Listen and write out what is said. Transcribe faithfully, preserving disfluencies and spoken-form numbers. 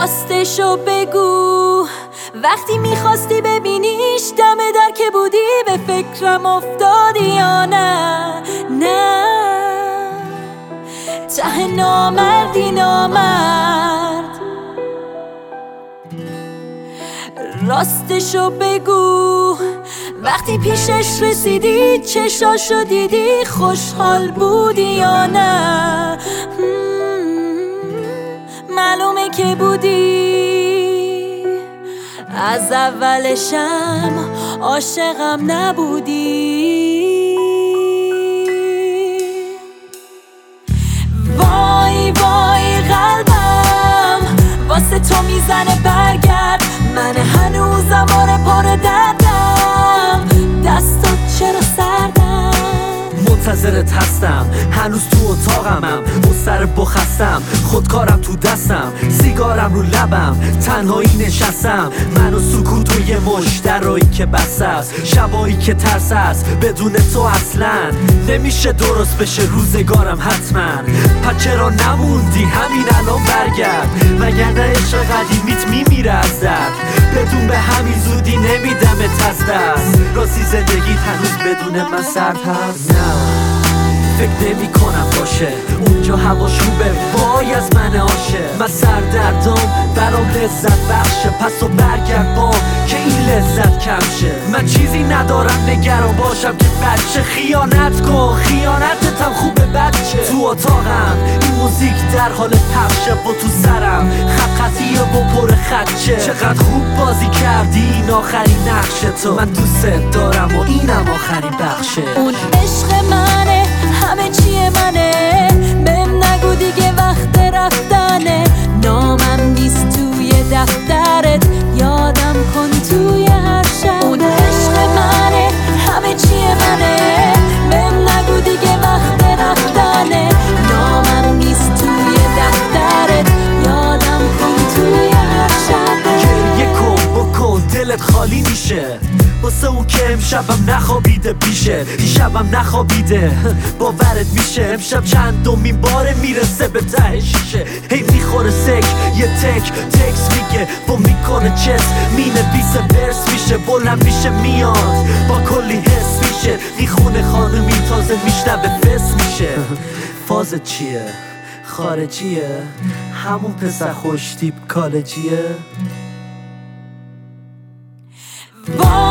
راستشو بگو، وقتی میخواستی ببینیش دم در که بودی به فکرم افتادی یا نه؟ نه ته نامردی نامرد. راستشو بگو، وقتی پیشش رسیدی چشاشو دیدی خوشحال بودی یا نه؟ معلومه که بودی، از اولشم عاشقم نبودی. وای وای قلبم واسه تو میزنه برگرد، من هنوزم آره پر دردم، دستات چرا سردم؟ منتظرت هستم، هنوز تو اتاقمم، مضطرب بخستم، خودکارم تو دستم، سیگارم رو لبم، تنهایی نشستم، من و سکوت و یه مش درایی که بسته است، شبایی که ترس است بدون تو اصلا نمیشه درست بشه روزگارم حتما. پس چرا نموندی همین الان برگرد، وگرنه عشق قدیمیت میمیره از درد، بدون به همین زودی نمیدمت از دست. راستی زندگیت هنوز بدون من سرد هست؟ نه فکر نمی کنم باشه، اونجا هواش خوبه وای از من عاشق. من سردردام برام لذت بخشه، پس و برگرد بام که این لذت کم شه. من چیزی ندارم نگران باشم که بچه خیانت کن، خیانتتم خوبه بچه. تو اتاقم این موزیک در حال پخشه و تو سرم خط خطیه و پر خدشه. چقدر خوب بازی کردی این آخرین نقش تو، من دوست دارم و اینم آخرین بخشه. اون عشق منه همه چیه منه، بهم نگو دیگه وقت رفتنه، نامم نیست توی دفترت، یادم کن توی هر شب. اون عشق منه همه چیه منه، بهم نگو دیگه وقت رفتنه، نامم نیست توی دفترت، یادم کن توی هر شب. گریه کن بکن دلت خالی میشه، واسه اون که امشبم نخوابیده پیشه، دیشبم نخوابیده باورت میشه. امشب چندمین باره میرسه به ته شیشه، هی میخوره سک یه تک تکس میگه و میکنه چس، مینویسه ورس میشه بلند میشه میاد با کلی حس میشه، میخونه خانومی تازه میشنبه فس میشه. فاز چیه؟ خارجیه؟ همون پسر خوش تیپ کالجیه؟